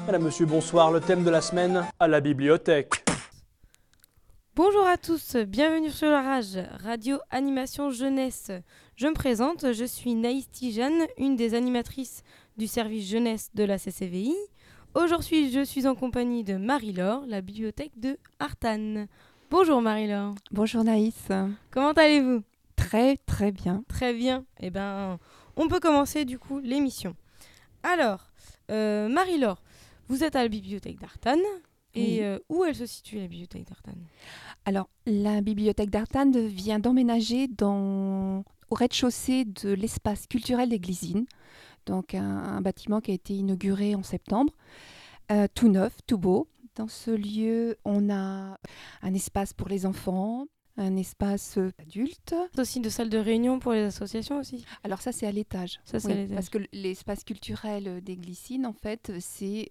Madame, monsieur, bonsoir. Le thème de la semaine, à la bibliothèque. Bonjour à tous, bienvenue sur la Rage, Radio Animation Jeunesse. Je me présente, je suis Naïs Tijane, une des animatrices du service jeunesse de la CCVI. Aujourd'hui, je suis en compagnie de Marie-Laure, la bibliothèque de Artane. Bonjour Marie-Laure. Bonjour Naïs. Comment allez-vous ? Très très bien. Très bien. Eh bien, on peut commencer du coup l'émission. Alors, Marie-Laure, vous êtes à la bibliothèque d'Artane. Et où elle se situe, la bibliothèque d'Artane ? Alors, la bibliothèque d'Artane vient d'emménager au rez-de-chaussée de l'espace culturel des Glisines, donc un bâtiment qui a été inauguré en septembre, tout neuf, tout beau. Dans ce lieu, on a un espace pour les enfants, un espace adulte. Aussi de salles de réunion pour les associations aussi ? Alors ça, c'est à l'étage. Ça, c'est oui, à l'étage. parce que l'espace culturel des Glisines, en fait, c'est...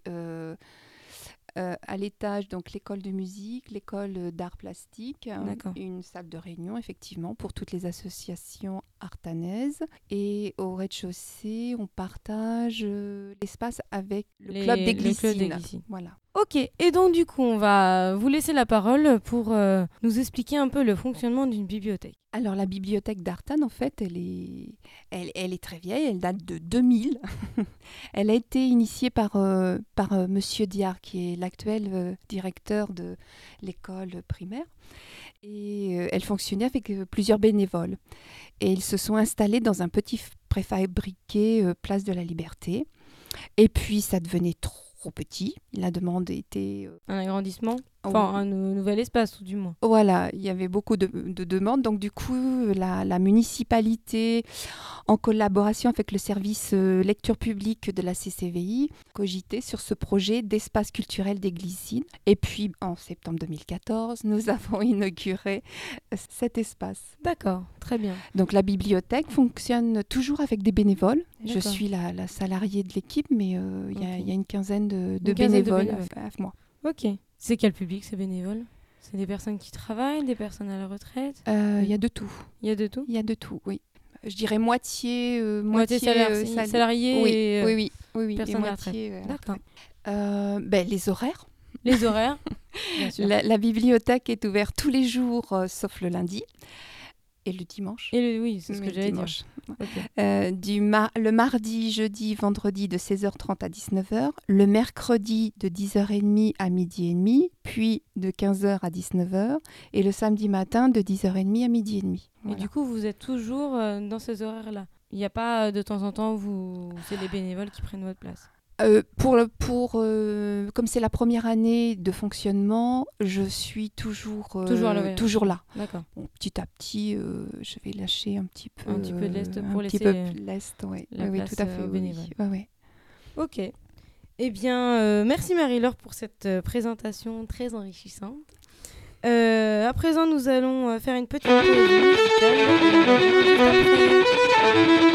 à l'étage, donc l'école de musique, l'école d'art plastique, une salle de réunion, effectivement, pour toutes les associations artanaises. Et au rez-de-chaussée, on partage l'espace avec le club des Glisines. Voilà. Ok, et donc du coup, on va vous laisser la parole pour nous expliquer un peu le fonctionnement d'une bibliothèque. Alors la bibliothèque d'Artane, en fait, elle est très vieille, elle date de 2000. Elle a été initiée par Monsieur Diard, qui est l'actuel directeur de l'école primaire. Et elle fonctionnait avec plusieurs bénévoles. Et ils se sont installés dans un petit préfabriqué Place de la Liberté. Et puis ça devenait trop petit. La demande était... Un agrandissement ? Enfin, un nouvel espace, tout du moins. Voilà, il y avait beaucoup de demandes. Donc, du coup, la municipalité, en collaboration avec le service lecture publique de la CCVI, cogitait sur ce projet d'espace culturel des Glisines. Et puis, en septembre 2014, nous avons inauguré cet espace. D'accord, très bien. Donc, la bibliothèque fonctionne toujours avec des bénévoles. D'accord. Je suis la salariée de l'équipe, mais il y a une quinzaine de bénévoles avec moi. Ok. C'est quel public, ces bénévoles ? C'est des personnes qui travaillent, des personnes à la retraite ? Il y a de tout. Il y a de tout ? Il y a de tout, oui. Je dirais moitié salariés et oui, personnes à la retraite. D'accord. Les horaires. Les horaires, bien sûr. La bibliothèque est ouverte tous les jours, sauf le lundi. Et le dimanche. Oui, c'est ce que j'allais dire. Okay. Le mardi, jeudi, vendredi de 16h30 à 19h. Le mercredi de 10h30 à midi et demi. Puis de 15h à 19h. Et le samedi matin de 10h30 à midi et demi. Voilà. Et du coup, vous êtes toujours dans ces horaires-là ? Il n'y a pas de temps en temps où c'est les bénévoles qui prennent votre place ? Comme c'est la première année de fonctionnement, je suis toujours là. D'accord. Bon, petit à petit, je vais lâcher un petit peu de lest pour laisser la place tout à fait, aux bénévoles. Ouais. Ok. Eh bien, merci Marie-Laure pour cette présentation très enrichissante. À présent, nous allons faire une petite pause musicale.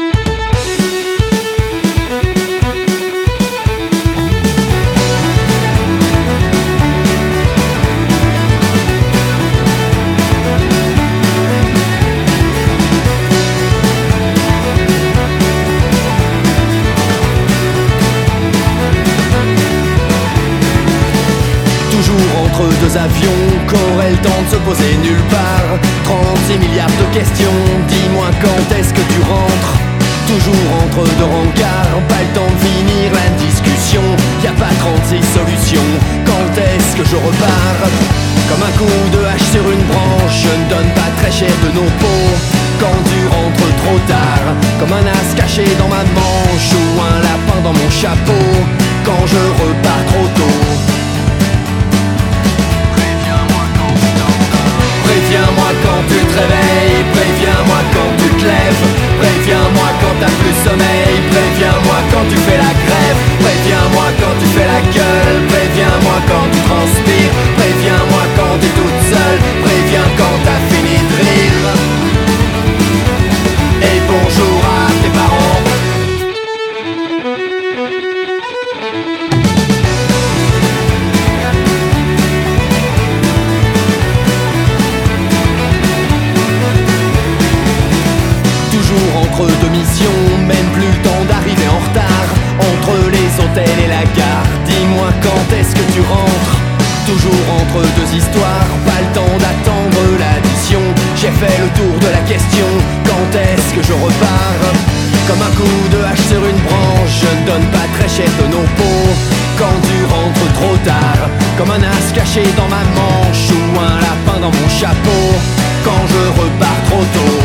Entre deux avions, qu'aurait le temps de se poser nulle part. 36 milliards de questions, dis-moi quand est-ce que tu rentres. Toujours entre deux rencarts, pas le temps de finir la discussion. Y a pas 36 solutions, quand est-ce que je repars. Comme un coup de hache sur une branche, je ne donne pas très cher de nos pots. Quand tu rentres trop tard, comme un as caché dans ma manche ou un lapin dans mon chapeau. Quand je repars trop tôt. Préviens-moi quand tu te réveilles, préviens-moi quand tu te lèves, préviens-moi quand t'as plus sommeil, préviens-moi quand tu fais la grève, préviens-moi quand tu fais la gueule, préviens-moi quand tu transpires, préviens-moi quand t'es toute seule, préviens quand t'as fini de rire. Et bonjour à tes parents. Entre deux missions, même plus le temps d'arriver en retard. Entre les hôtels et la gare, dis-moi quand est-ce que tu rentres? Toujours entre deux histoires, pas le temps d'attendre l'addition. J'ai fait le tour de la question, quand est-ce que je repars? Comme un coup de hache sur une branche, je ne donne pas très cher de nos pots. Quand tu rentres trop tard, comme un as caché dans ma manche ou un lapin dans mon chapeau. Quand je repars trop tôt,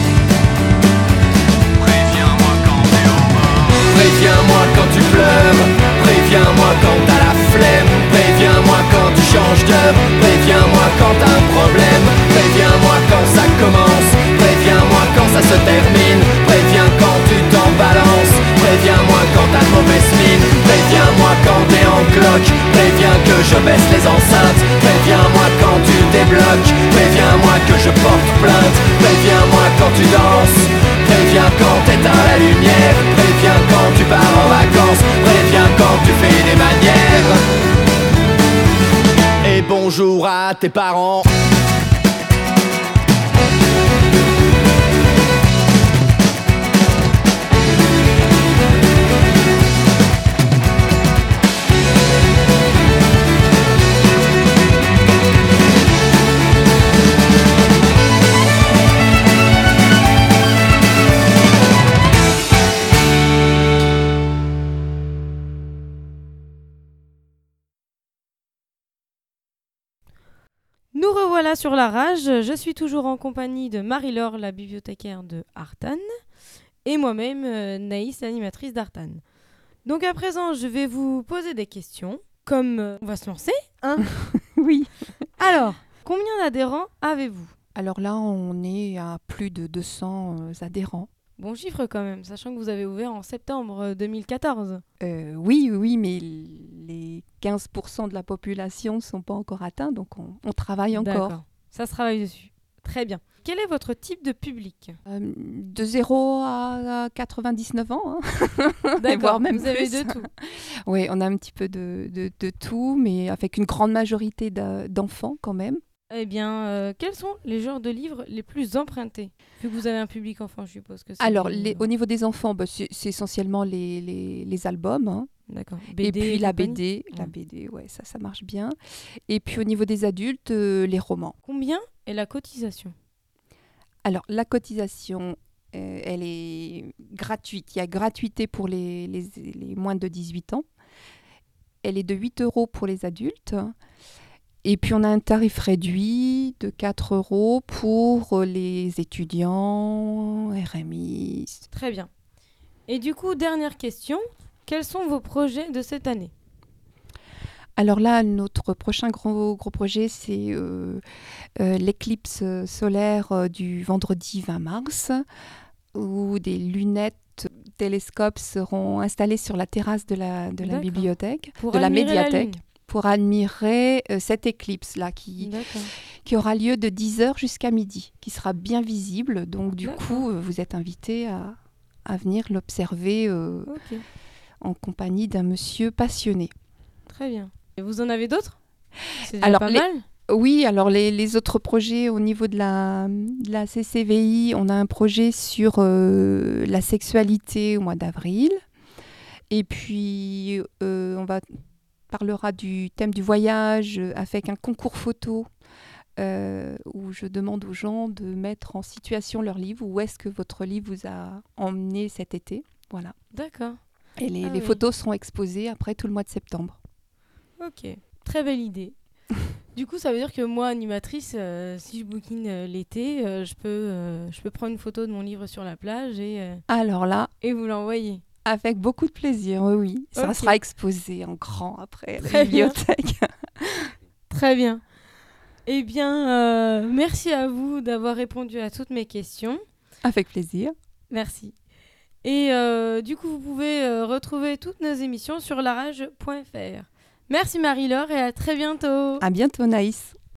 préviens-moi quand t'es au bord. Préviens-moi quand tu pleures, préviens-moi quand t'as la flemme. Préviens-moi quand tu changes d'heure, préviens-moi quand t'as un problème. Préviens-moi quand ça commence, préviens-moi quand ça se termine. Préviens quand tu t'en balances, préviens-moi quand t'as de mauvaise mine. Préviens-moi quand t'es en cloque, préviens que je baisse les enceintes. Préviens-moi quand tu débloques, préviens-moi que je porte plainte. Préviens-moi quand tu danses, préviens quand t'éteins la lumière. Préviens quand tu pars en vacances, préviens quand tu fais des manières. Et bonjour à tes parents. Nous revoilà sur la rage. Je suis toujours en compagnie de Marie-Laure, la bibliothécaire de Artan, et moi-même, Naïs, l'animatrice d'Artan. Donc à présent, je vais vous poser des questions. Comme on va se lancer, hein? Oui. Alors, combien d'adhérents avez-vous? Alors là, on est à plus de 200 adhérents. Bon chiffre quand même, sachant que vous avez ouvert en septembre 2014. Oui, mais les 15% de la population ne sont pas encore atteints, donc on travaille encore. D'accord, ça se travaille dessus. Très bien. Quel est votre type de public? De 0 à 99 ans, hein. D'accord, voire même vous avez plus. de tout. Oui, on a un petit peu de tout, mais avec une grande majorité d'enfants quand même. Eh bien, quels sont les genres de livres les plus empruntés? Vu que vous avez un public enfant, je suppose que c'est... Alors, au niveau des enfants, c'est essentiellement les albums, hein. D'accord. Et puis la compagnie. BD, ouais, ça marche bien. Et puis au niveau des adultes, les romans. Combien est la cotisation? Alors, la cotisation, elle est gratuite. Il y a gratuité pour les moins de 18 ans. Elle est de 8 € pour les adultes. Et puis, on a un tarif réduit de 4 € pour les étudiants, RMI. Très bien. Et du coup, dernière question. Quels sont vos projets de cette année? Alors là, notre prochain gros projet, c'est l'éclipse solaire du vendredi 20 mars, où des lunettes télescopes seront installées sur la terrasse de la D'accord. bibliothèque, Pour de la admirer la médiathèque, Lune. pour admirer cette éclipse-là qui aura lieu de 10h jusqu'à midi, qui sera bien visible. Donc du D'accord. coup, vous êtes invités à venir l'observer Ok, en compagnie d'un monsieur passionné. très bien. Et vous en avez d'autres? C'est déjà Alors, pas mal. Oui, alors les autres projets au niveau de la CCVI, on a un projet sur la sexualité au mois d'avril. Et puis, on parlera du thème du voyage avec un concours photo où je demande aux gens de mettre en situation leur livre. Où est-ce que votre livre vous a emmené cet été? Voilà. D'accord. Et les oui. photos seront exposées après tout le mois de septembre. Ok, très belle idée. Du coup, ça veut dire que moi, animatrice, si je bookine l'été, je peux prendre une photo de mon livre sur la plage et Alors là, vous l'envoyer. avec beaucoup de plaisir, oui. Ça Ok. sera exposé en grand après à la Très bien. bibliothèque. Très bien. Eh bien, merci à vous d'avoir répondu à toutes mes questions. Avec plaisir. Merci. Et du coup, vous pouvez retrouver toutes nos émissions sur larage.fr. Merci Marie-Laure et à très bientôt. À bientôt, Naïs.